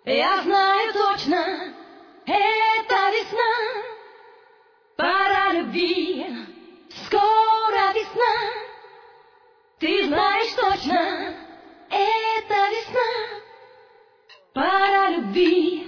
Я знаю точно, это весна, пора любви, скоро весна. Ты знаешь точно, это весна, пора любви.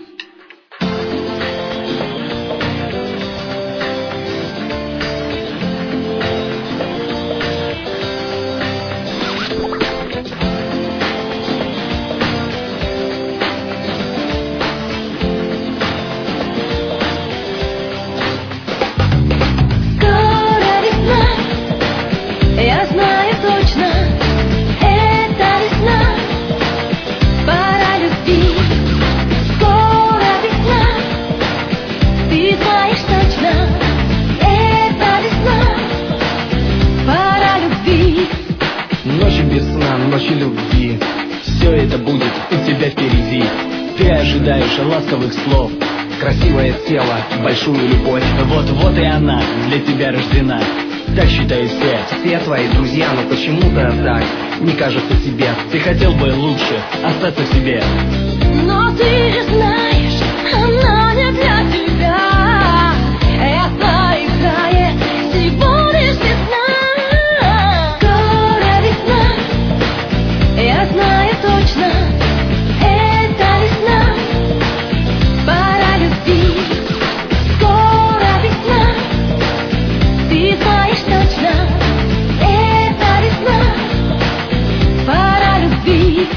Я знаю точно, это весна, пора любви, скоро весна. Ты знаешь точно, это весна, пора любви. Ночи без сна, ночи любви, все это будет у тебя впереди. Ты ожидаешь ласковых слов, красивое тело, большую любовь. Вот-вот и она для тебя рождена. Так считают все твои друзья, но почему-то так не кажется тебе. Ты хотел бы лучше остаться в себе. Но ты знаешь, она не для тебя. Это играет всего лишь весна. Скоро весна, я знаю точно, это весна, пора любви. Скоро весна, ты знаешь точно, это весна, пора любви.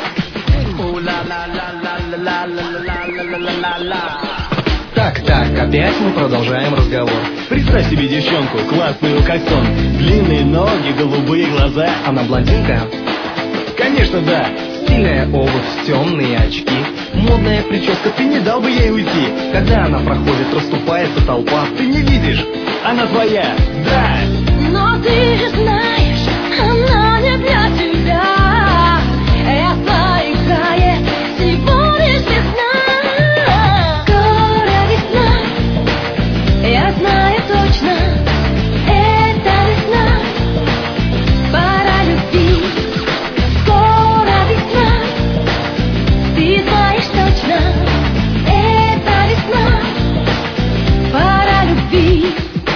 Так, опять мы продолжаем разговор. Представь себе девчонку, классную как сон. Длинные ноги, голубые глаза. Она блондинка? Конечно, да. Стильная обувь, темные очки, модная прическа. Ты не дал бы ей уйти. Когда она проходит, расступается толпа. Ты не видишь, она твоя, да. Но ты знаешь, она не для тебя. Это играет всего лишь весна. Скоро весна, я знаю точно, это весна, пора любви. Скоро весна, ты знаешь точно, это весна, пора любви.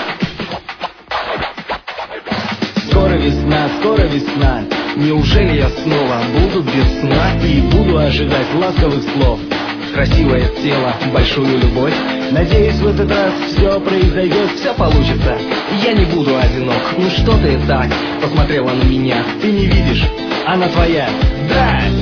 Скоро весна, неужели я снова буду без сна и буду ожидать ласковых слов? Красивое тело, большую любовь. Надеюсь, в этот раз все произойдет, все получится. Я не буду одинок. Ну что ты так посмотрела на меня? Ты не видишь, она твоя, да.